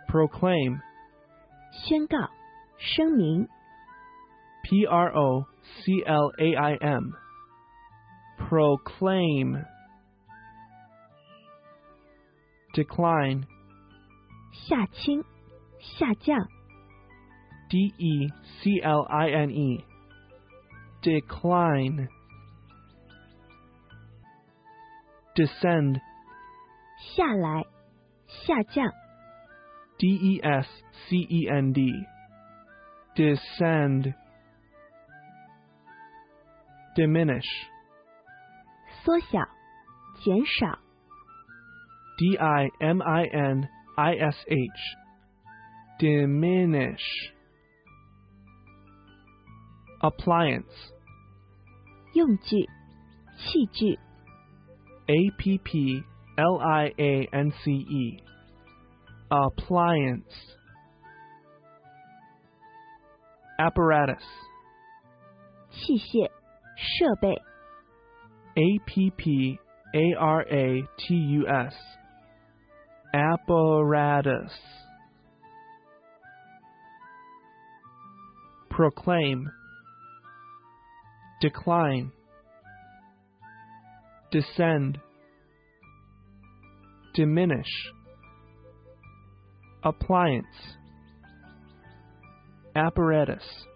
proclaim, 宣告、声明、 proclaim, proclaim, decline, 下倾、下降、 decline, decline, descend, 下来、下降、 descend, descend, diminish, 缩小、减少、 diminish, diminish, appliance, 用具、器具、 appliance, appliance, apparatus, 器械、设备、 apparatus, apparatus, proclaim, decline, descend, diminish, appliance, apparatus.